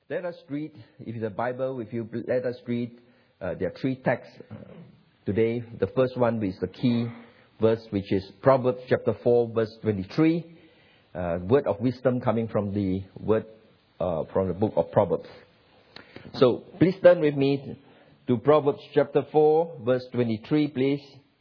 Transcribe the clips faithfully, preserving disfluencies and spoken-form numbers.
Let us read, if it's a Bible, if you let us read, uh, there are three texts uh, today. The first one is the key verse, which is Proverbs chapter four, verse twenty-three. Uh, word of wisdom coming from the word uh, from the book of Proverbs. So please turn with me to Proverbs chapter four, verse twenty-three, please.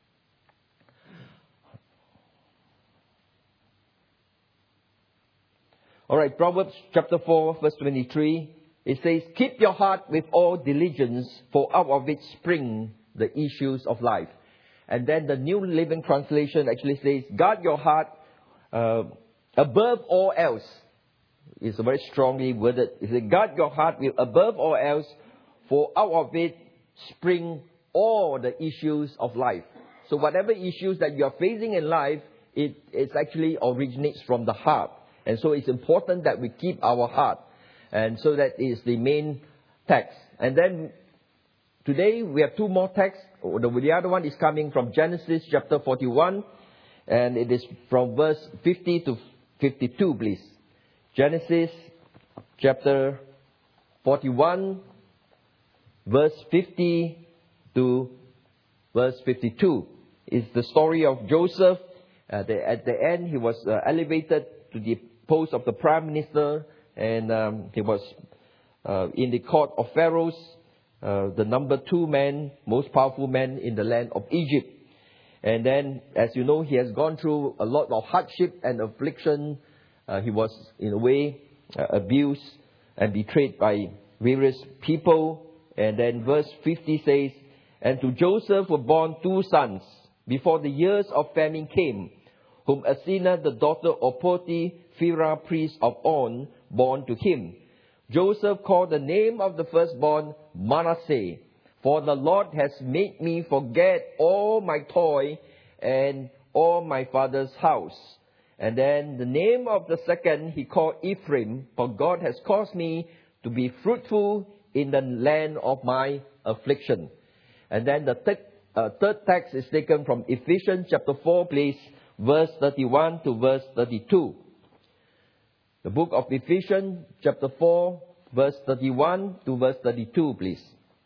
All right, Proverbs chapter four, verse twenty-three. It says, "Keep your heart with all diligence, for out of it spring the issues of life." And then the New Living Translation actually says, "Guard your heart uh, above all else." It's very strongly worded. It says, "Guard your heart with above all else, for out of it spring all the issues of life." So whatever issues that you are facing in life, it, it actually originates from the heart. And so it's important that we keep our heart. And so that is the main text. And then today we have two more texts. The other one is coming from Genesis chapter forty-one. And it is from verse fifty to fifty-two, please. Genesis chapter forty-one, verse fifty to verse fifty-two. Is the story of Joseph. Uh, the, at the end, he was uh, elevated to the post of the prime minister, and um, he was uh, in the court of Pharaoh's, uh, the number two man, most powerful man in the land of Egypt. And then, as you know, he has gone through a lot of hardship and affliction. Uh, he was, in a way, uh, abused and betrayed by various people. And then verse fifty says, "And to Joseph were born two sons before the years of famine came, whom Asenath, the daughter of Potiphera, priest of On, born to him. Joseph called the name of the firstborn Manasseh, for the Lord has made me forget all my toil and all my father's house. And then the name of the second he called Ephraim, for God has caused me to be fruitful in the land of my affliction." And then the third, uh, third text is taken from Ephesians chapter four, please. Verse thirty-one to verse thirty-two. The book of Ephesians, chapter four, verse thirty-one to verse thirty-two, please.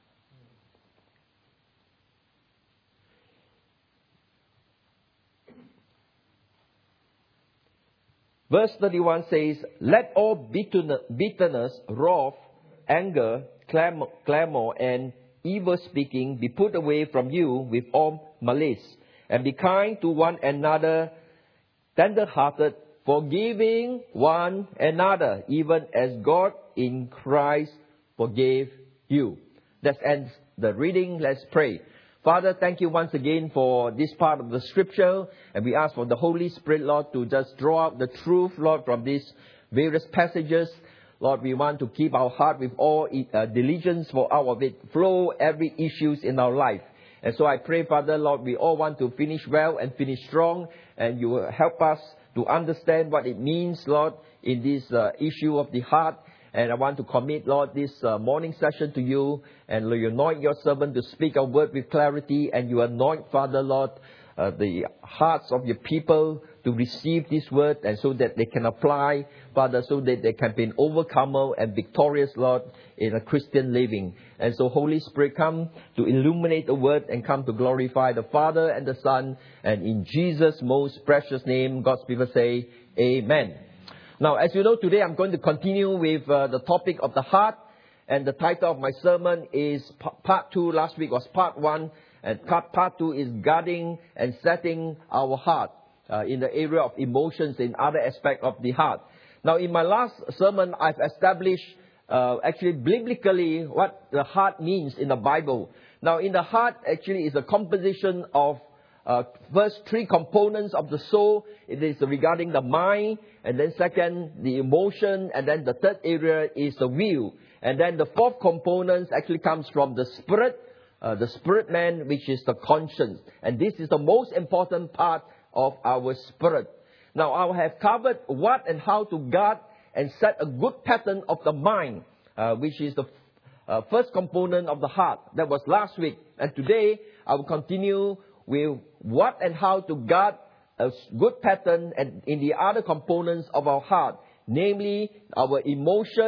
Verse thirty-one says, "Let all bitterness, wrath, anger, clamor, clamor, and evil speaking be put away from you with all malice. And be kind to one another, tender-hearted, forgiving one another, even as God in Christ forgave you." That ends the reading. Let's pray. Father, thank you once again for this part of the scripture. And we ask for the Holy Spirit, Lord, to just draw out the truth, Lord, from these various passages. Lord, we want to keep our heart with all uh, diligence, for out of it flow every issues in our life. And so I pray, Father, Lord, we all want to finish well and finish strong. And you will help us to understand what it means, Lord, in this uh, issue of the heart. And I want to commit, Lord, this uh, morning session to you. And Lord, you anoint your servant to speak a word with clarity. And you anoint, Father, Lord, uh, the hearts of your people to receive this word. And so that they can apply, Father, so that they can be an overcomer and victorious, Lord, in a Christian living. And so, Holy Spirit, come to illuminate the word and come to glorify the Father and the Son. And in Jesus' most precious name, God's people say, Amen. Now, as you know, today I'm going to continue with uh, the topic of the heart. And the title of my sermon is p- part two. Last week was part one. And part, part two is guarding and setting our heart uh, in the area of emotions in other aspects of the heart. Now, in my last sermon, I've established uh, actually biblically what the heart means in the Bible. Now, in the heart actually is a composition of uh, first three components of the soul. It is regarding the mind, and then second, the emotion, and then the third area is the will. And then the fourth component actually comes from the spirit, uh, the spirit man, which is the conscience. And this is the most important part of our spirit. Now, I have covered what and how to guard and set a good pattern of the mind, uh, which is the uh, first component of the heart. That was last week. And today, I will continue with what and how to guard a good pattern and in the other components of our heart, namely our emotion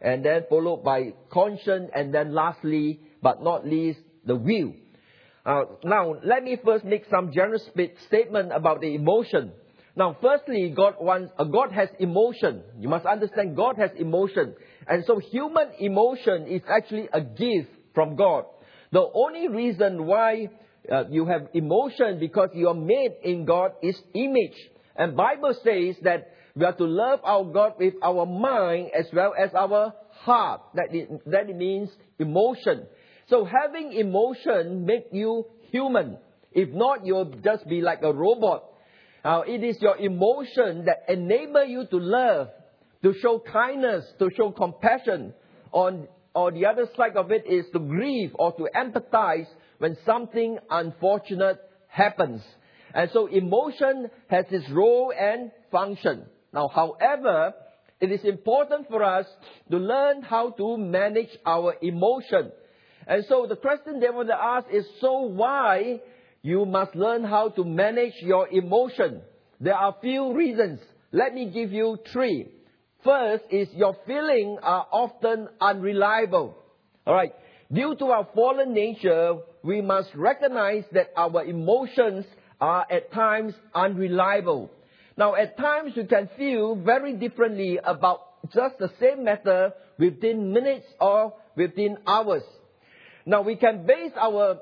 and then followed by conscience, and then lastly, but not least, the will. Uh, now, let me first make some general statement about the emotion. Now, firstly, God wants, uh, God has emotion. You must understand God has emotion. And so human emotion is actually a gift from God. The only reason why uh, you have emotion because you are made in God's image. And Bible says that we are to love our God with our mind as well as our heart. That, is, that means emotion. So having emotion makes you human. If not, you'll just be like a robot. Uh, it is your emotion that enable you to love, to show kindness, to show compassion. On, or the other side of it is to grieve or to empathize when something unfortunate happens. And so emotion has its role and function. Now, however, it is important for us to learn how to manage our emotion. And so the question they want to ask is, so why you must learn how to manage your emotion? There are few reasons. Let me give you three. First is your feelings are often unreliable. All right. Due to our fallen nature, we must recognize that our emotions are at times unreliable. Now, at times you can feel very differently about just the same matter within minutes or within hours. Now, we can base our,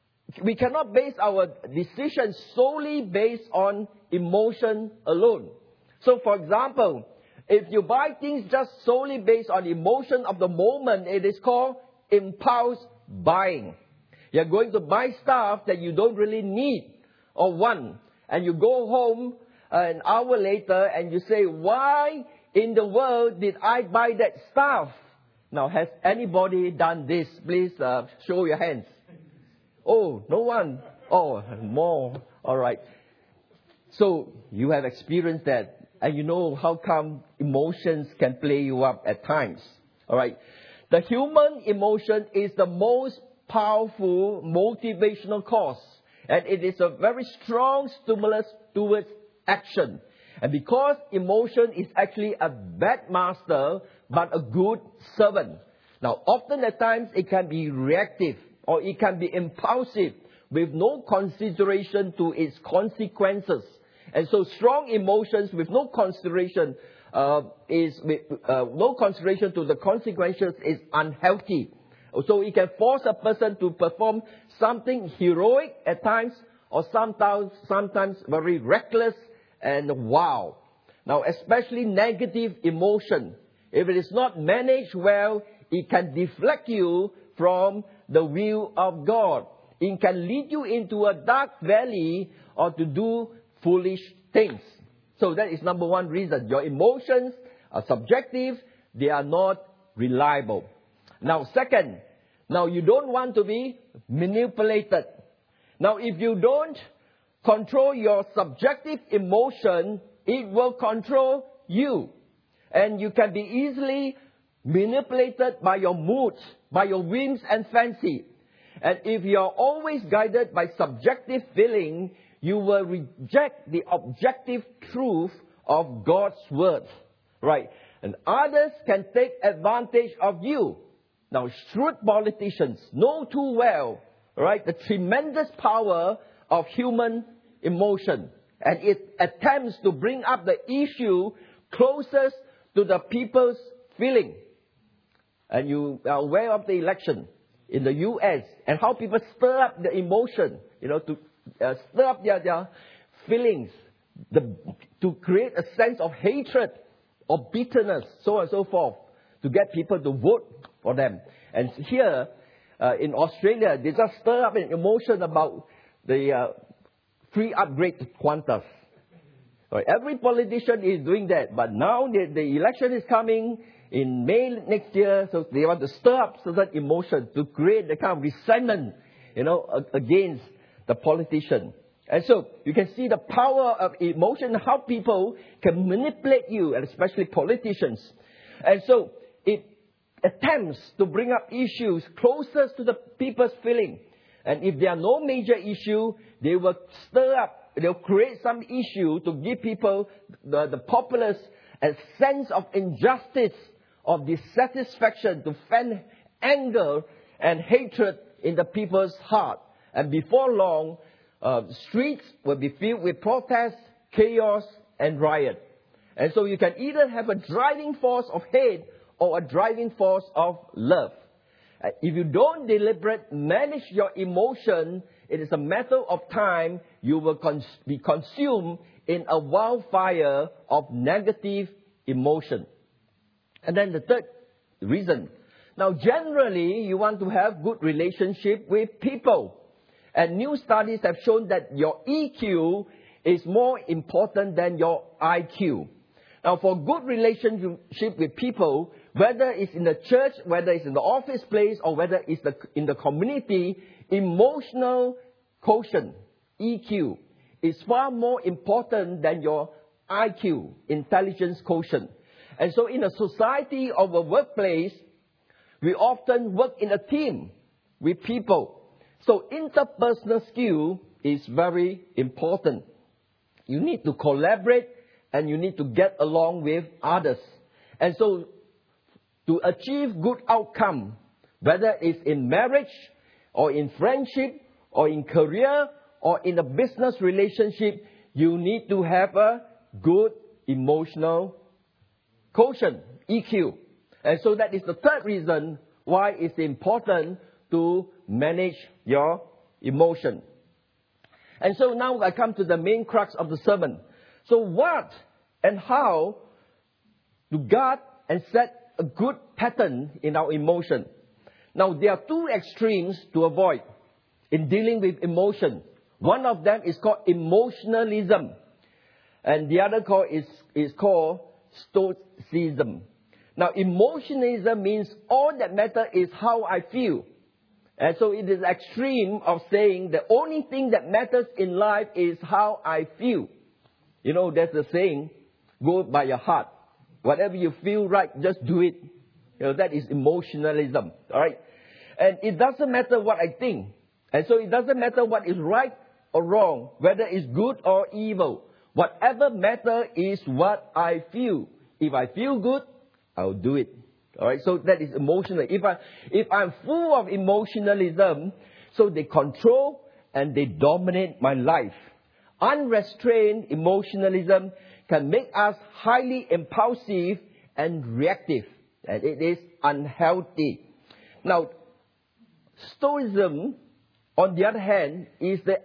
we cannot base our decisions solely based on emotion alone. So, for example, if you buy things just solely based on emotion of the moment, it is called impulse buying. You're going to buy stuff that you don't really need or want, and you go home an hour later and you say, why in the world did I buy that stuff? Now, has anybody done this? Please uh, show your hands. Oh, no one. Oh, more. All right. So you have experienced that, and you know how come emotions can play you up at times. All right. The human emotion is the most powerful motivational cause, and it is a very strong stimulus towards action. And because emotion is actually a bad master, but a good servant. Now, often at times it can be reactive or it can be impulsive with no consideration to its consequences. And so strong emotions with no consideration uh, is with, uh, no consideration to the consequences is unhealthy. So it can force a person to perform something heroic at times, or sometimes sometimes very reckless and wow. Now, especially negative emotion, if it is not managed well, it can deflect you from the will of God. It can lead you into a dark valley or to do foolish things. So that is number one reason. Your emotions are subjective. They are not reliable. Now, second, now you don't want to be manipulated. Now, if you don't control your subjective emotion, it will control you. And you can be easily manipulated by your moods, by your whims and fancy. And if you are always guided by subjective feeling, you will reject the objective truth of God's word. Right? And others can take advantage of you. Now, shrewd politicians know too well, right, the tremendous power of human emotion. And it attempts to bring up the issue closest to the people's feeling. And you are aware of the election in the U S and how people stir up the emotion, you know, to uh, stir up their, their feelings, the, to create a sense of hatred or bitterness, so on and so forth, to get people to vote for them. And here uh, in Australia, they just stir up an emotion about the uh, free upgrade to Qantas. Right. Every politician is doing that, but now the, the election is coming in May next year, so they want to stir up certain emotion to create the kind of resentment, you know, against the politician. And so you can see the power of emotion, how people can manipulate you, and especially politicians. And so it attempts to bring up issues closest to the people's feeling. And if there are no major issue, they will stir up, they'll create some issue to give people, the, the populace, a sense of injustice of dissatisfaction to fan anger and hatred in the people's heart. And before long, uh, streets will be filled with protests, chaos, and riot. And so you can either have a driving force of hate or a driving force of love. Uh, if you don't deliberately manage your emotion, it is a matter of time you will cons- be consumed in a wildfire of negative emotion. And then the third reason. Now, generally, you want to have good relationship with people. And new studies have shown that your E Q is more important than your I Q. Now, for good relationship with people, whether it's in the church, whether it's in the office place, or whether it's the, in the community, emotional quotient, E Q, is far more important than your I Q, intelligence quotient. And so in a society or a workplace, we often work in a team with people. So interpersonal skill is very important. You need to collaborate and you need to get along with others. And so to achieve good outcome, whether it's in marriage or in friendship or in career or in a business relationship, you need to have a good emotional quotient, E Q. And so that is the third reason why it's important to manage your emotion. And so now I come to the main crux of the sermon. So what and how to guard and set a good pattern in our emotion? Now, there are two extremes to avoid in dealing with emotion. One of them is called emotionalism, and the other called is, is called stoicism. Now, emotionalism means all that matters is how I feel. And so it is extreme of saying the only thing that matters in life is how I feel. You know, there's a saying, go by your heart. Whatever you feel right, just do it. You know, that is emotionalism. All right? And it doesn't matter what I think. And so it doesn't matter what is right or wrong, whether it's good or evil. Whatever matters is what I feel. If I feel good, I'll do it. All right? So that is emotional. If I, if I'm full of emotionalism, so they control and they dominate my life. Unrestrained emotionalism can make us highly impulsive and reactive. And it is unhealthy. Now, stoicism, on the other hand, is the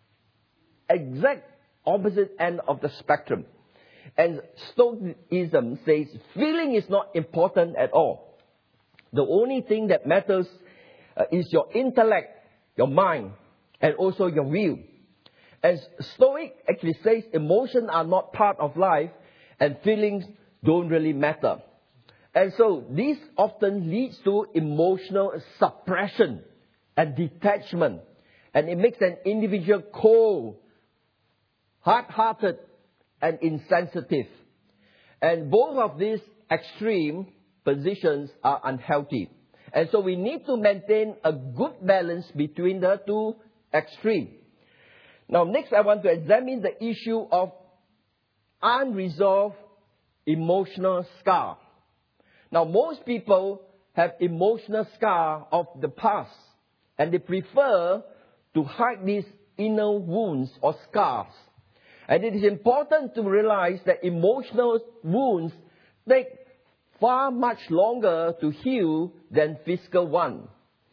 exact opposite end of the spectrum. And stoicism says feeling is not important at all. The only thing that matters uh, is your intellect, your mind, and also your will. And Stoic actually says emotions are not part of life and feelings don't really matter. And so this often leads to emotional suppression and detachment. And it makes an individual cold, hard-hearted, and insensitive. And both of these extreme positions are unhealthy. And so we need to maintain a good balance between the two extremes. Now, next I want to examine the issue of unresolved emotional scar. Now, most people have emotional scar of the past, and they prefer to hide these inner wounds or scars. And it is important to realize that emotional wounds take far much longer to heal than physical ones.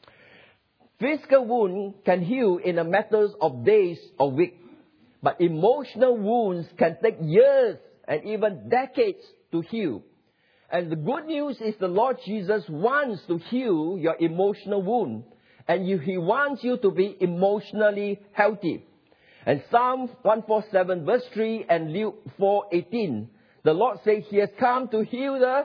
Physical wound can heal in a matter of days or weeks, but emotional wounds can take years and even decades to heal. And the good news is the Lord Jesus wants to heal your emotional wound, and He wants you to be emotionally healthy. And Psalm one forty-seven verse three and Luke four eighteen, the Lord says He has come to heal the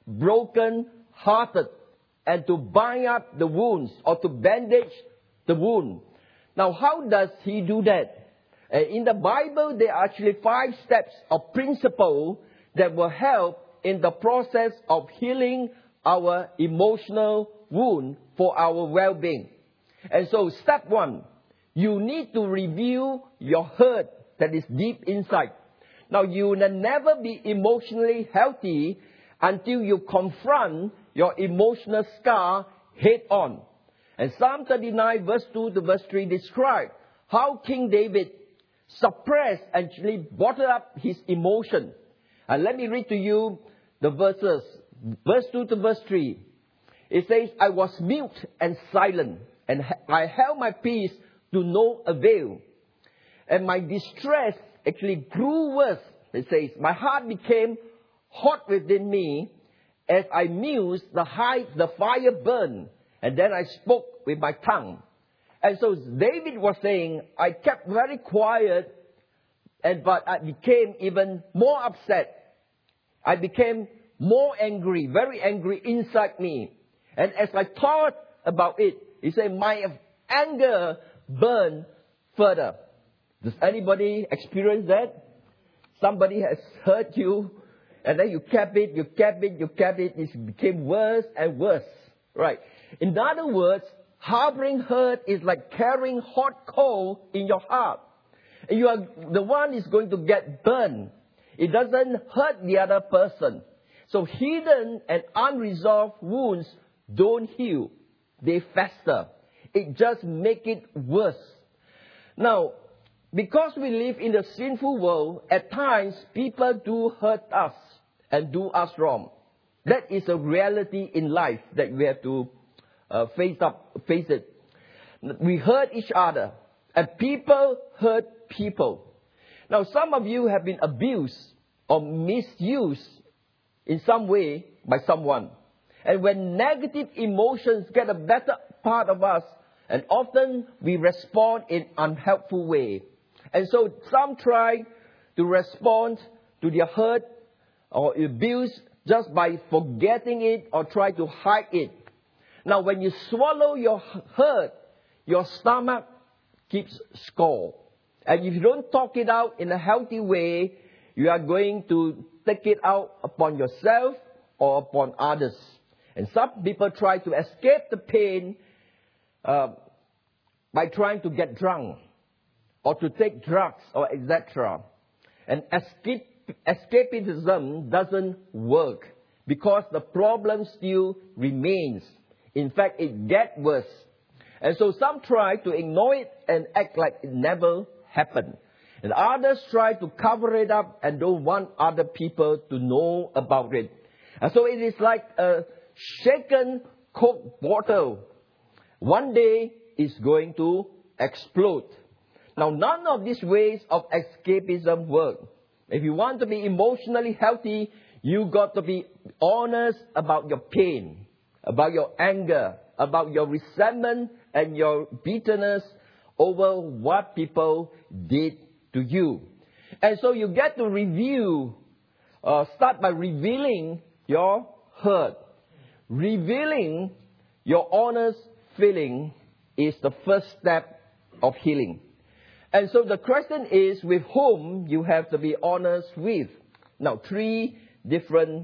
broken-hearted and to bind up the wounds or to bandage the wound. Now, how does He do that? Uh, in the Bible, there are actually five steps or principles that will help in the process of healing our emotional wound for our well-being. And so, step one, you need to review your hurt that is deep inside. Now, you will never be emotionally healthy until you confront your emotional scar head on. And Psalm thirty-nine verse two to verse three describe how King David suppressed and actually bottled up his emotion. And let me read to you the verses. Verse two to verse three. It says, I was mute and silent, and I held my peace to no avail. And my distress actually grew worse. It says, my heart became hot within me. As I mused, the, high, the fire burned. And then I spoke with my tongue. And so David was saying, I kept very quiet, and but I became even more upset. I became more angry, very angry inside me. And as I thought about it, he said, my anger burned further. Does anybody experience that? Somebody has hurt you, and then you kept it, you kept it, you kept it. It became worse and worse. Right. In other words, harboring hurt is like carrying hot coal in your heart. And you are the one is going to get burned. It doesn't hurt the other person. So hidden and unresolved wounds don't heal. They fester. It just makes it worse. Now, because we live in a sinful world, at times people do hurt us and do us wrong. That is a reality in life that we have to uh, face up, face it. We hurt each other, and people hurt people. Now, some of you have been abused or misused in some way by someone. And when negative emotions get a better part of us, and often we respond in unhelpful way. And so some try to respond to their hurt or abuse just by forgetting it or try to hide it. Now, when you swallow your hurt, your stomach keeps score. And if you don't talk it out in a healthy way, you are going to take it out upon yourself or upon others. And some people try to escape the pain uh, by trying to get drunk or to take drugs or et cetera. And escape, escapism doesn't work because the problem still remains. In fact, it gets worse. And so some try to ignore it and act like it never happened. And others try to cover it up and don't want other people to know about it. And so it is like a shaken Coke bottle. One day it's going to explode. Now, none of these ways of escapism work. If you want to be emotionally healthy, you got to be honest about your pain, about your anger, about your resentment and your bitterness over what people did to you. And so you get to review, uh, start by revealing your hurt. Revealing your honest feeling is the first step of healing. And so the question is with whom you have to be honest with. Now, three different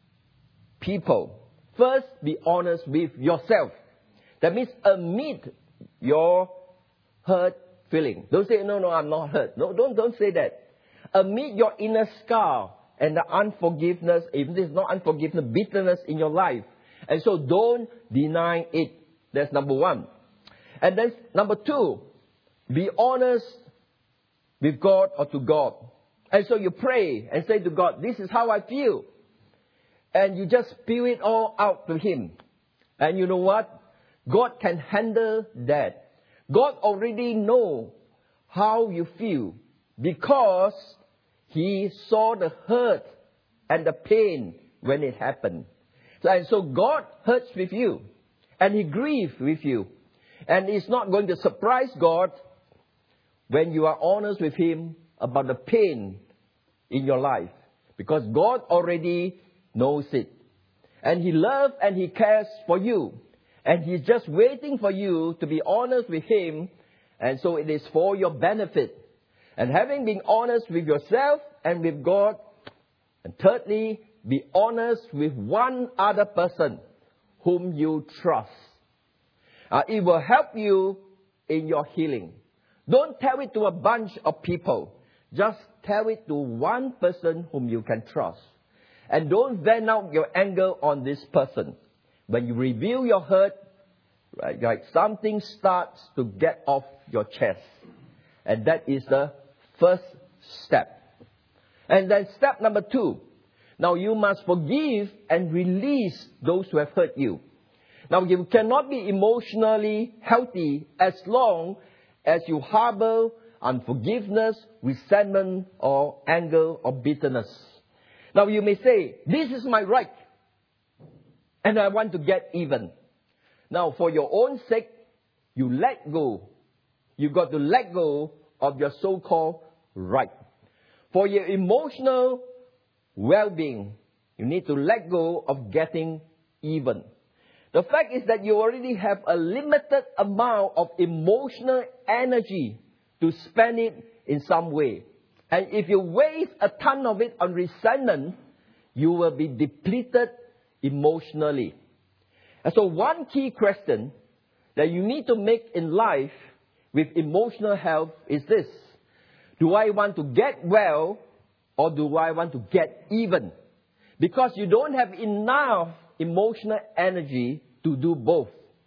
people. First, be honest with yourself. That means admit your hurt feeling. Don't say, no, no, I'm not hurt. No, don't, don't say that. Admit your inner scar and the unforgiveness, if there's no unforgiveness, bitterness in your life. And so don't deny it. That's number one. And then number two, be honest with God or to God. And so you pray and say to God, this is how I feel. And you just spew it all out to Him. And you know what? God can handle that. God already knows how you feel because He saw the hurt and the pain when it happened. And so God hurts with you. And He grieves with you. And it's not going to surprise God when you are honest with Him about the pain in your life. Because God already knows it. And He loves and He cares for you. And He's just waiting for you to be honest with Him. And so it is for your benefit. And having been honest with yourself and with God. And thirdly, be honest with one other person whom you trust. Uh, it will help you in your healing. Don't tell it to a bunch of people. Just tell it to one person whom you can trust. And don't vent out your anger on this person. When you reveal your hurt, right, like something starts to get off your chest. And that is the first step. And then step number two. Now you must forgive and release those who have hurt you. Now you cannot be emotionally healthy as long as you harbor unforgiveness, resentment, or anger, or bitterness. Now you may say, this is my right, and I want to get even. Now for your own sake, you let go. You got to let go of your so-called right. For your emotional well-being, you need to let go of getting even. The fact is that you already have a limited amount of emotional energy to spend it in some way. And if you waste a ton of it on resentment, you will be depleted emotionally. And so one key question that you need to make in life with emotional health is this. Do I want to get well or do I want to get even? Because you don't have enough emotional energy to do both.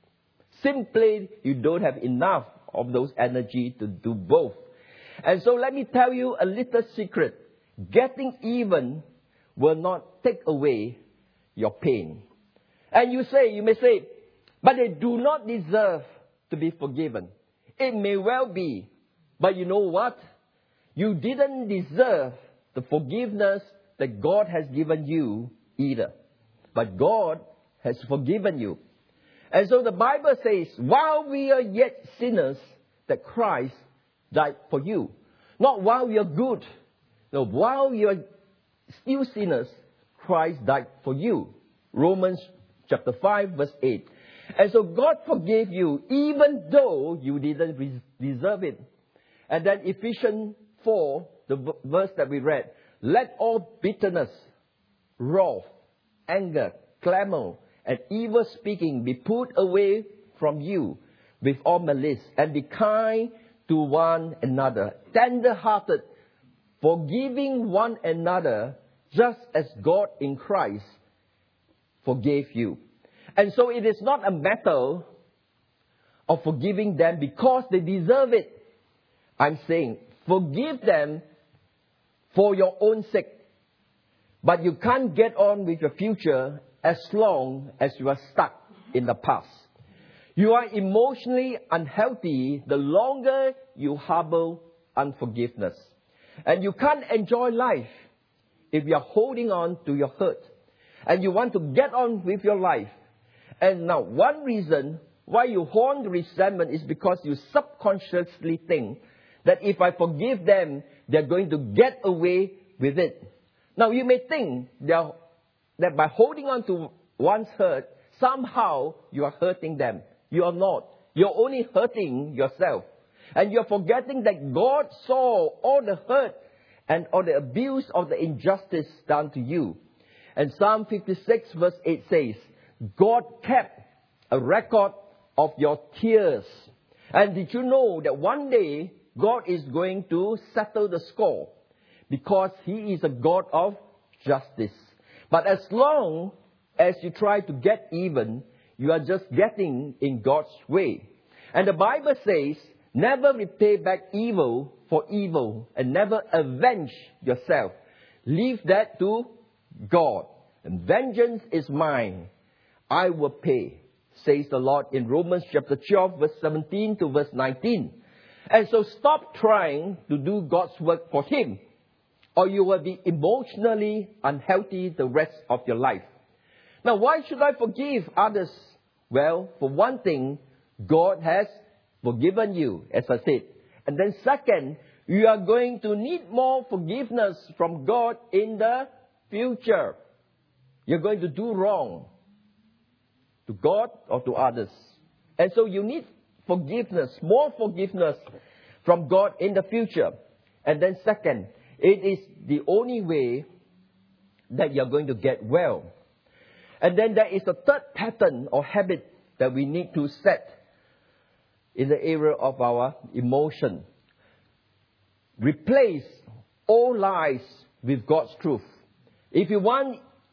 Simply, you don't have enough of those energy to do both. And so let me tell you a little secret. Getting even will not take away your pain. And you say, you may say, but they do not deserve to be forgiven. It may well be, but you know what? You didn't deserve the forgiveness that God has given you either. But God has forgiven you. And so the Bible says, while we are yet sinners, that Christ died for you. Not while we are good. No, while you are still sinners, Christ died for you. Romans chapter five, verse eight. And so God forgave you even though you didn't deserve it. And then Ephesians four, the verse that we read. Let all bitterness, wrath, anger, clamor, and evil speaking be put away from you with all malice, and be kind to one another, tender-hearted, forgiving one another, just as God in Christ forgave you. And so it is not a matter of forgiving them because they deserve it. I'm saying, forgive them for your own sake. But you can't get on with your future as long as you are stuck in the past. You are emotionally unhealthy the longer you harbor unforgiveness. And you can't enjoy life if you are holding on to your hurt. And you want to get on with your life. And now, one reason why you hold the resentment is because you subconsciously think that if I forgive them, they're going to get away with it. Now, you may think that by holding on to one's hurt, somehow you are hurting them. You are not. You're only hurting yourself. And you're forgetting that God saw all the hurt and all the abuse of the injustice done to you. And Psalm fifty-six verse eight says, God kept a record of your tears. And did you know that one day God is going to settle the score? Because He is a God of justice. But as long as you try to get even, you are just getting in God's way. And the Bible says, never repay back evil for evil and never avenge yourself. Leave that to God. And vengeance is mine. I will pay, says the Lord in Romans chapter twelve, verse seventeen to verse nineteen. And so stop trying to do God's work for Him, or you will be emotionally unhealthy the rest of your life. Now, why should I forgive others? Well, for one thing, God has forgiven you, as I said. And then second, you are going to need more forgiveness from God in the future. You're going to do wrong to God or to others. And so you need forgiveness, more forgiveness from God in the future. And then second, it is the only way that you're going to get well. And then there is a third pattern or habit that we need to set in the area of our emotion. Replace all lies with God's truth. If you want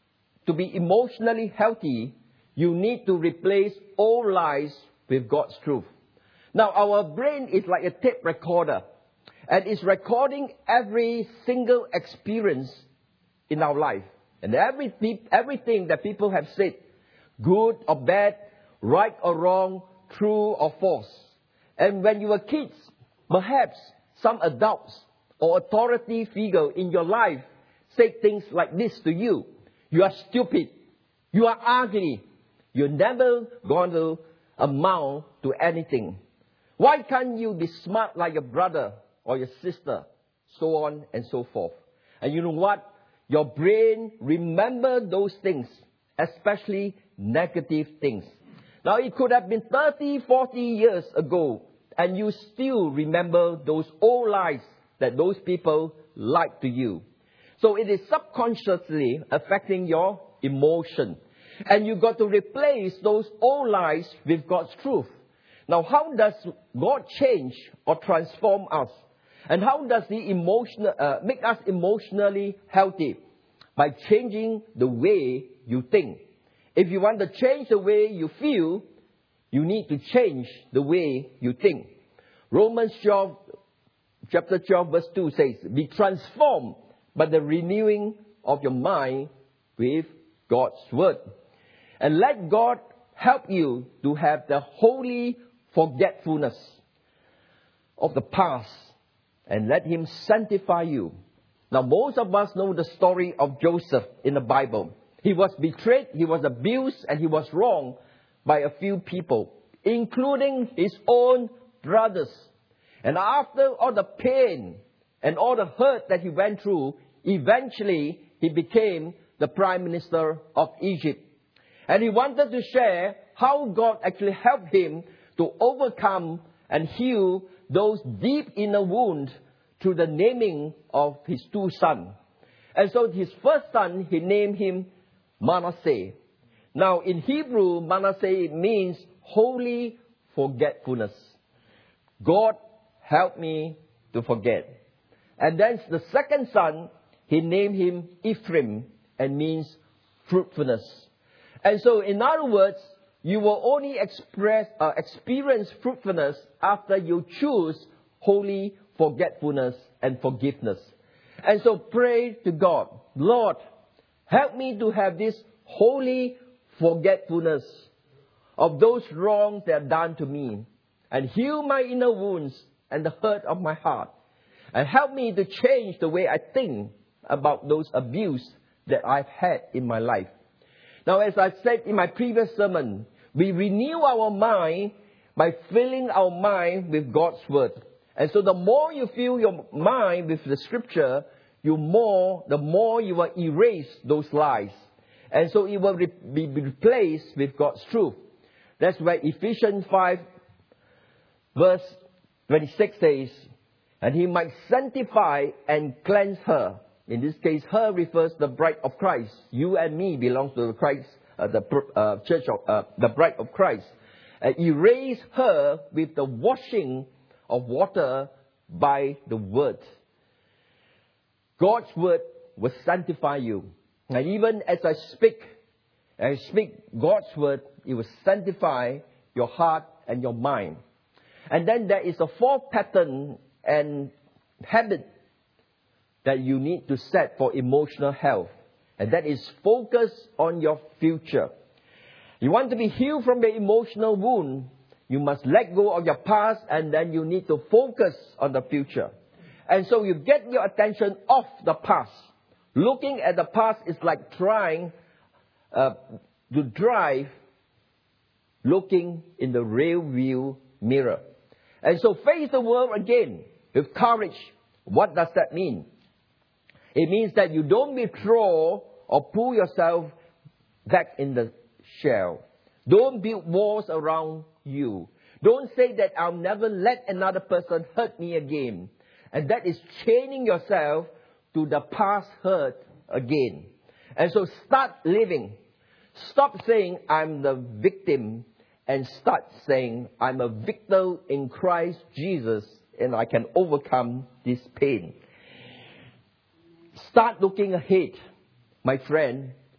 to be emotionally healthy, you need to replace all lies with God's truth. Now, our brain is like a tape recorder, and it's recording every single experience in our life. And every everything that people have said, good or bad, right or wrong, true or false. And when you were kids, perhaps some adults or authority figure in your life say things like this to you. You are stupid. You are ugly. You're never going to amount to anything. Why can't you be smart like your brother or your sister? So on and so forth. And you know what? Your brain remembers those things, especially negative things. Now, it could have been thirty, forty years ago, and you still remember those old lies that those people lied to you. So it is subconsciously affecting your emotion. And you got to replace those old lies with God's truth. Now, how does God change or transform us? And how does He emotional, uh, make us emotionally healthy? By changing the way you think. If you want to change the way you feel, you need to change the way you think. Romans twelve, chapter twelve, verse two says, be transformed by the renewing of your mind with God's word. And let God help you to have the holy forgetfulness of the past. And let Him sanctify you. Now, most of us know the story of Joseph in the Bible. He was betrayed, he was abused, and he was wronged by a few people, including his own brothers. And after all the pain and all the hurt that he went through, eventually he became the Prime Minister of Egypt. And he wanted to share how God actually helped him to overcome and heal those deep inner wounds through the naming of his two sons. And so his first son, he named him Manasseh. Now in Hebrew, Manasseh means holy forgetfulness. God help me to forget. And then the second son, he named him Ephraim and means fruitfulness. And so in other words, you will only express, uh, experience fruitfulness after you choose holy forgetfulness and forgiveness. And so pray to God, Lord, help me to have this holy forgetfulness of those wrongs that are done to me, and heal my inner wounds and the hurt of my heart, and help me to change the way I think about those abuse that I've had in my life. Now, as I said in my previous sermon, we renew our mind by filling our mind with God's word. And so the more you fill your mind with the scripture, you more, the more you will erase those lies. And so it will re- be replaced with God's truth. That's why Ephesians five, verse twenty-six says, and He might sanctify and cleanse her. In this case, her refers to the bride of Christ. You and me belong to the Christ, uh, the uh, church of uh, the bride of Christ. Uh, erase her with the washing of water by the word. God's word will sanctify you. And even as I speak, as I speak God's word, it will sanctify your heart and your mind. And then there is a fourth pattern and habit that you need to set for emotional health. And that is focus on your future. You want to be healed from your emotional wound, you must let go of your past, and then you need to focus on the future. And so you get your attention off the past. Looking at the past is like trying uh, to drive looking in the rear view mirror. And so face the world again with courage. What does that mean? It means that you don't withdraw or pull yourself back in the shell. Don't build walls around you. Don't say that I'll never let another person hurt me again. And that is chaining yourself to the past hurt again. And so start living. Stop saying I'm the victim and start saying I'm a victor in Christ Jesus and I can overcome this pain. Start looking ahead, my friend.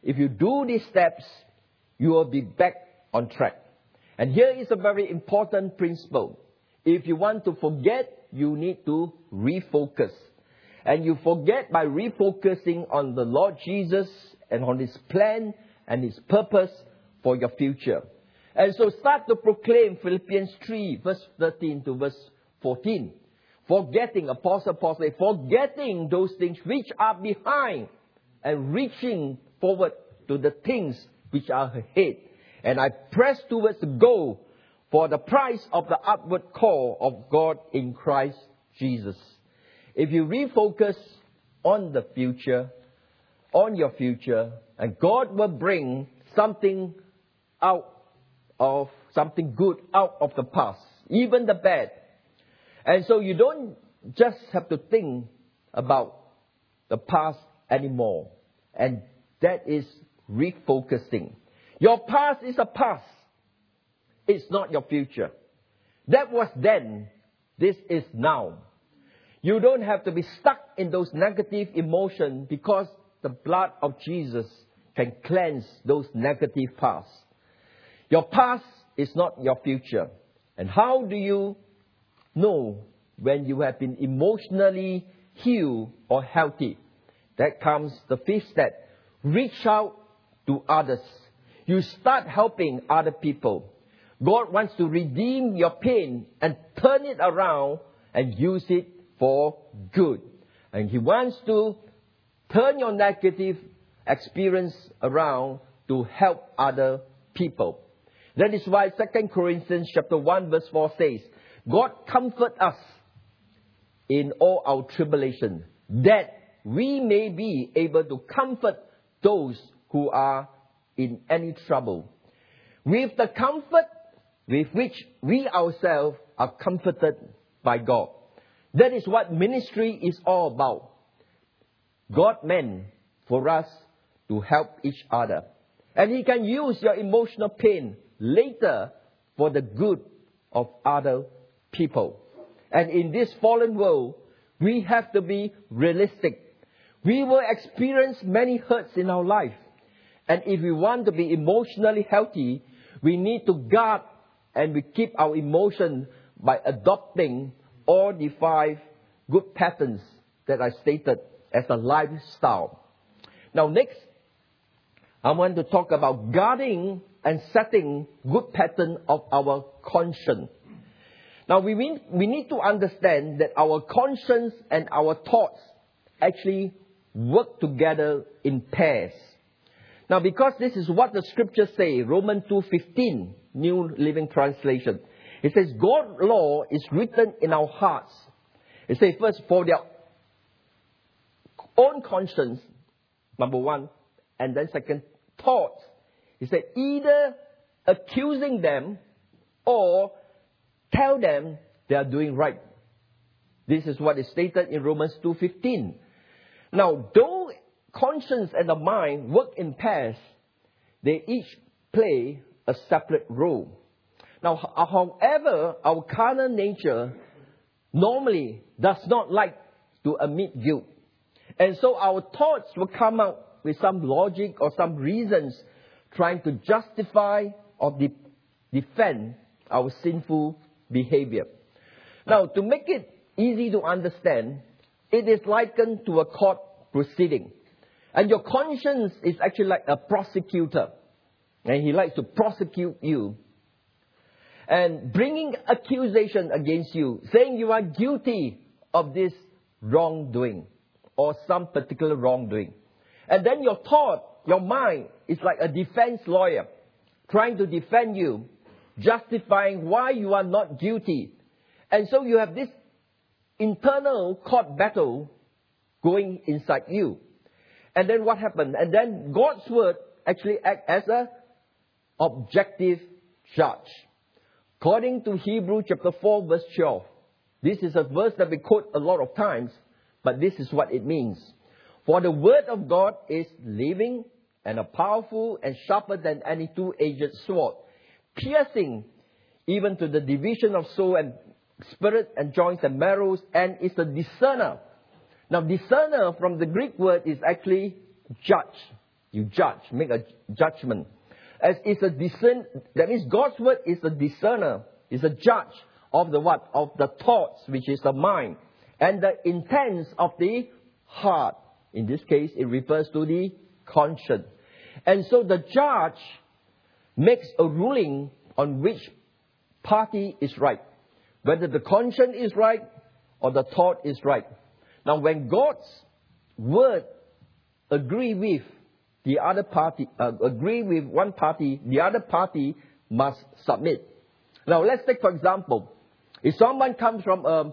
if you do these steps, you will be back on track. And here is a very important principle. If you want to forget, you need to refocus. And you forget by refocusing on the Lord Jesus and on His plan and His purpose for your future. And so start to proclaim Philippians three, verse thirteen to verse fourteen. Forgetting, Apostle Paul says, forgetting those things which are behind and reaching forward to the things which are ahead. And I press towards the goal for the prize of the upward call of God in Christ Jesus. If you refocus on the future, on your future, and God will bring something out of, something good out of the past, even the bad. And so you don't just have to think about the past anymore. And that is refocusing. Your past is a past. It's not your future. That was then. This is now. You don't have to be stuck in those negative emotions because the blood of Jesus can cleanse those negative pasts. Your past is not your future. And how do you know when you have been emotionally healed or healthy? That comes the fifth step. Reach out to others. You start helping other people. God wants to redeem your pain and turn it around and use it for good. And He wants to turn your negative experience around to help other people. That is why Second Corinthians chapter one verse four says, God comfort us in all our tribulation, that we may be able to comfort those who are in any trouble, with the comfort with which we ourselves are comforted by God. That is what ministry is all about. God meant for us to help each other. And He can use your emotional pain later for the good of other people. And in this fallen world, we have to be realistic. We will experience many hurts in our life. And if we want to be emotionally healthy, we need to guard and we keep our emotion by adopting all the five good patterns that I stated as a lifestyle. Now next, I want to talk about guarding and setting good pattern of our conscience. Now we mean, we need to understand that our conscience and our thoughts actually work together in pairs. Now because this is what the scriptures say, Romans two fifteen, New Living Translation. It says, God's law is written in our hearts. It says first, for their own conscience, number one, and then second, thoughts. He said, either accusing them or tell them they are doing right. This is what is stated in Romans two fifteen. Now, though conscience and the mind work in pairs, they each play a separate role. Now, however, our carnal nature normally does not like to admit guilt. And so our thoughts will come out with some logic or some reasons trying to justify or de- defend our sinful behavior. Now, to make it easy to understand, it is likened to a court proceeding. And your conscience is actually like a prosecutor. And he likes to prosecute you. And bringing accusation against you, saying you are guilty of this wrongdoing or some particular wrongdoing. And then your thought, your mind is like a defense lawyer trying to defend you, justifying why you are not guilty. And so you have this internal court battle going inside you. And then what happened? And then God's word actually acts as a objective judge. According to Hebrews chapter four verse twelve. This is a verse that we quote a lot of times, but this is what it means. For the word of God is living and a powerful and sharper than any two-edged sword, piercing even to the division of soul and spirit and joints and marrows, and is a discerner. Now, discerner from the Greek word is actually judge. You judge, make a judgment. As it's a discern, that means God's word is a discerner, is a judge of the what? Of the thoughts, which is the mind, and the intents of the heart. In this case, it refers to the conscience. And so the judge makes a ruling on which party is right, whether the conscience is right or the thought is right. Now, when God's word agree with the other party, uh, agree with one party, the other party must submit. Now, let's take for example, if someone comes from a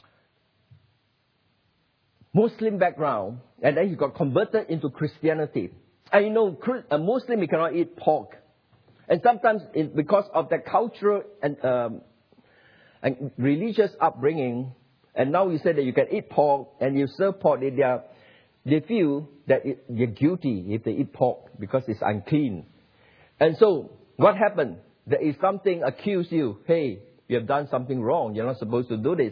Muslim background and then he got converted into Christianity, and you know, a Muslim, he cannot eat pork. And sometimes it, because of their cultural and, um, and religious upbringing, and now you say that you can eat pork, and you serve pork, they, they, are, they feel that it, they're guilty if they eat pork because it's unclean. And so, what happened? There is something accuse you. Hey, you have done something wrong. You're not supposed to do this.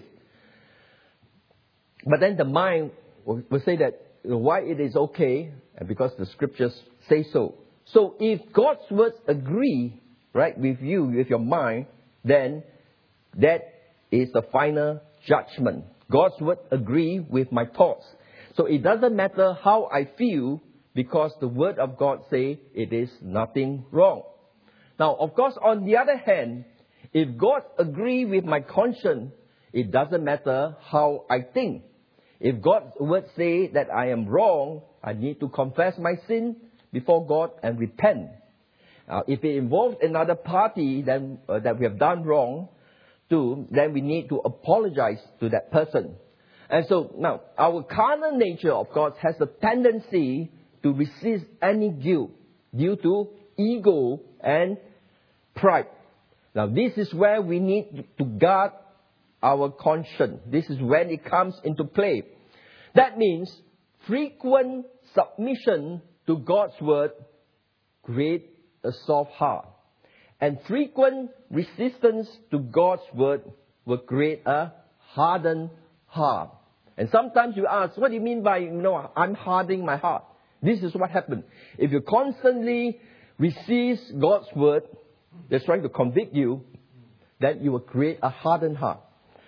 But then the mind will, will say that you know, why it is okay, and because the scriptures say so. So if God's words agree, right, with you, with your mind, then that is the final judgment. God's word agree with my thoughts. So it doesn't matter how I feel, because the word of God say it is nothing wrong. Now, of course, on the other hand, if God agree with my conscience, it doesn't matter how I think. If God's word say that I am wrong, I need to confess my sin before God and repent. Uh, if it involves another party then, uh, that we have done wrong to, then we need to apologize to that person. And so now, our carnal nature, of course, has a tendency to resist any guilt due to ego and pride. Now, this is where we need to guard our conscience. This is when it comes into play. That means frequent submission to God's word create a soft heart. And frequent resistance to God's word will create a hardened heart. And sometimes you ask, what do you mean by, you know, I'm hardening my heart? This is what happens. If you constantly resist God's word that's trying to convict you, then you will create a hardened heart.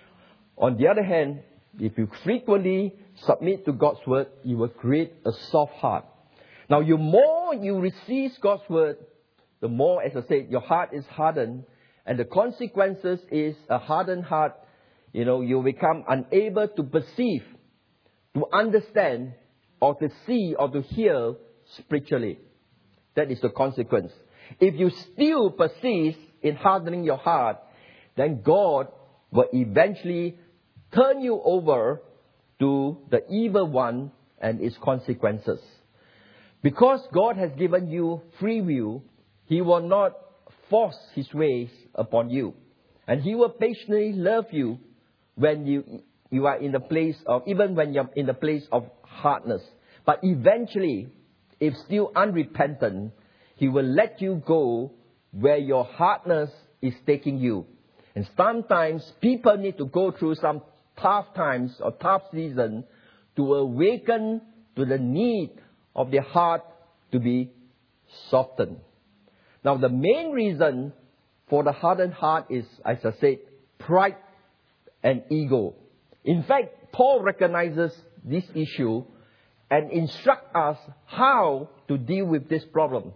On the other hand, if you frequently submit to God's word, you will create a soft heart. Now, the more you resist God's word, the more, as I said, your heart is hardened. And the consequences is a hardened heart. You know, you become unable to perceive, to understand, or to see, or to hear spiritually. That is the consequence. If you still persist in hardening your heart, then God will eventually turn you over to the evil one and its consequences. Because God has given you free will, He will not force His ways upon you. And He will patiently love you when you, you are in the place of, even when you're in the place of hardness. But eventually, if still unrepentant, He will let you go where your hardness is taking you. And sometimes people need to go through some tough times or tough season to awaken to the need of their heart to be softened. Now, the main reason for the hardened heart is, as I said, pride and ego. In fact, Paul recognizes this issue and instructs us how to deal with this problem.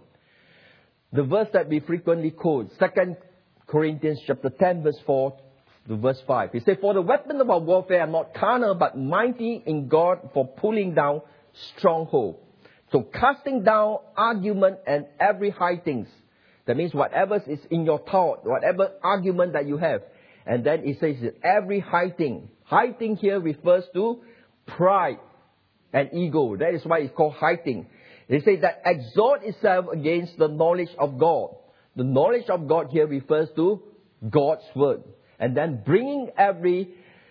The verse that we frequently quote, Second Corinthians chapter ten, verse four to verse five. He says, "For the weapon of our warfare are not carnal, but mighty in God for pulling down stronghold." So casting down argument and every high things. That means whatever is in your thought, whatever argument that you have. And then it says every high thing. High thing here refers to pride and ego. That is why it's called high thing. They say that exalt itself against the knowledge of God. The knowledge of God here refers to God's word. And then bringing every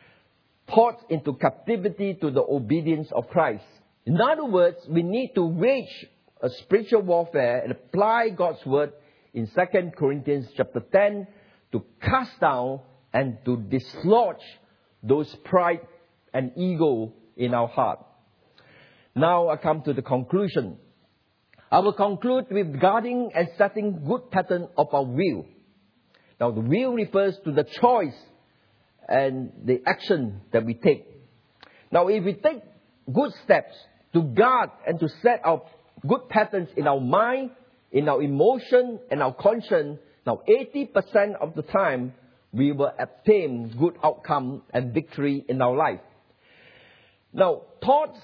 thought into captivity to the obedience of Christ. In other words, we need to wage a spiritual warfare and apply God's word in Second Corinthians chapter ten to cast down and to dislodge those pride and ego in our heart. Now I come to the conclusion. I will conclude with guarding and setting good pattern of our will. Now, the will refers to the choice and the action that we take. Now, if we take good steps to guard and to set our good patterns in our mind, in our emotion, and our conscience, now eighty percent of the time, we will obtain good outcome and victory in our life. Now, thoughts,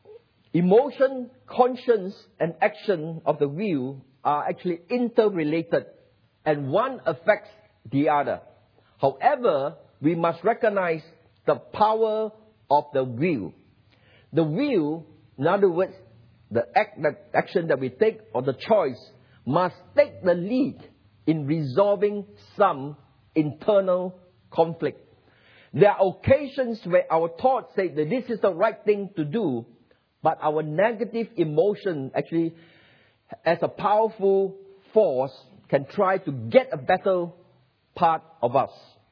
emotion, conscience, and action of the will are actually interrelated, and one affects the other. However, we must recognize the power of the will. The will, in other words, the act, the action that we take or the choice, must take the lead in resolving some internal conflict. There are occasions where our thoughts say that this is the right thing to do, but our negative emotion actually, as a powerful force, can try to get a better part of us.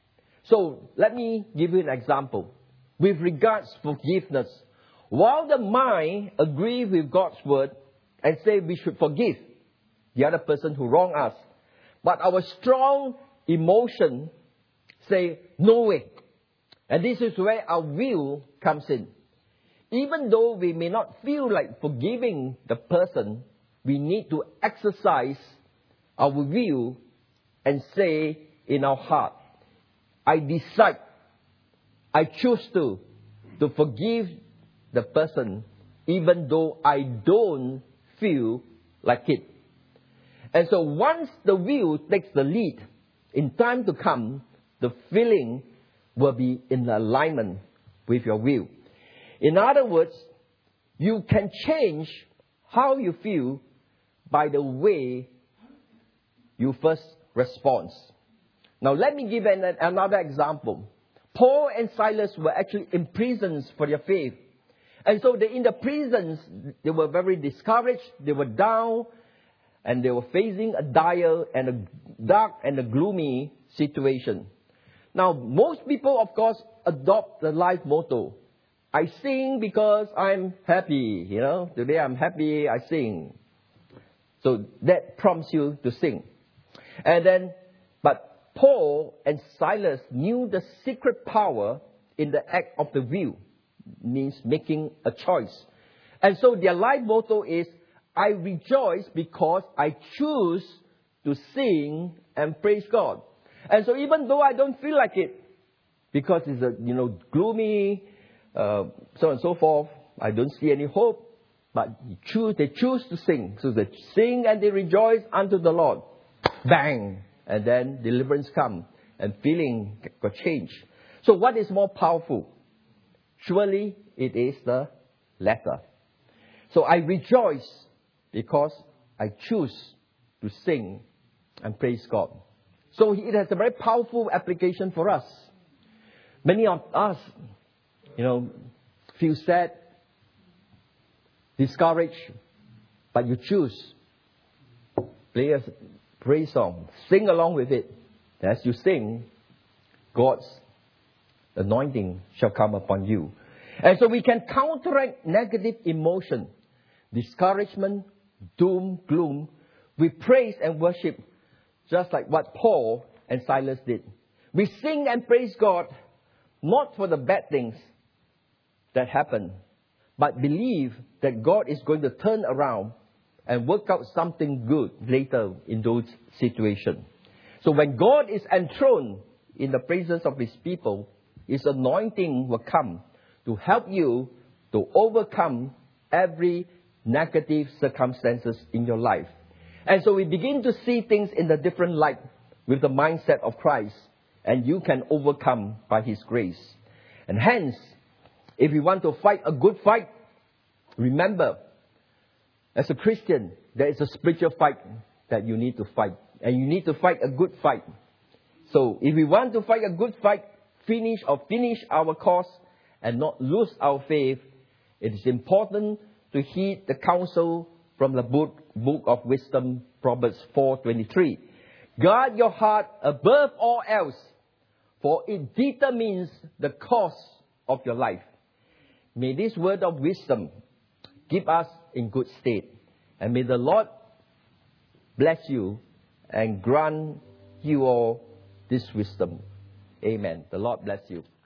So, let me give you an example. With regards to forgiveness, while the mind agrees with God's word and say we should forgive the other person who wronged us, but our strong emotion say no way. And this is where our will comes in. Even though we may not feel like forgiving the person, we need to exercise our will and say in our heart, I decide, I choose to, to forgive the person, even though I don't feel like it. And so once the will takes the lead, in time to come, the feeling will be in alignment with your will. In other words, you can change how you feel by the way you first respond. Now, let me give an, another example. Paul and Silas were actually in prisons for their faith. And so they, in the prisons, they were very discouraged, they were down, and they were facing a dire and a dark and a gloomy situation. Now, most people, of course, adopt the life motto. I sing because I'm happy, you know. Today I'm happy, I sing. So that prompts you to sing. And then, but Paul and Silas knew the secret power in the act of the will, means making a choice. And so their life motto is, I rejoice because I choose to sing and praise God. And so even though I don't feel like it, because it's a, you know, gloomy, uh, so on and so forth, I don't see any hope, but you choose, they choose to sing. So they sing and they rejoice unto the Lord. Bang! And then deliverance comes and feeling got changed. So what is more powerful? Surely it is the latter. So I rejoice because I choose to sing and praise God. So it has a very powerful application for us. Many of us, you know, feel sad, discouraged, but you choose. Play a praise song. Sing along with it. As you sing, God's anointing shall come upon you. And so we can counteract negative emotion, discouragement, doom, gloom, with praise and worship, just like what Paul and Silas did. We sing and praise God, not for the bad things that happen, but believe that God is going to turn around and work out something good later in those situations. So when God is enthroned in the presence of His people, His anointing will come to help you to overcome every negative circumstances in your life. And so we begin to see things in a different light with the mindset of Christ, and you can overcome by His grace. And hence, if you want to fight a good fight, remember, as a Christian, there is a spiritual fight that you need to fight. And you need to fight a good fight. So, if we want to fight a good fight, finish or finish our course and not lose our faith, it is important to heed the counsel from the book, book of Wisdom, Proverbs four twenty-three. Guard your heart above all else, for it determines the course of your life. May this word of wisdom keep us in good state. And may the Lord bless you and grant you all this wisdom. Amen. The Lord bless you.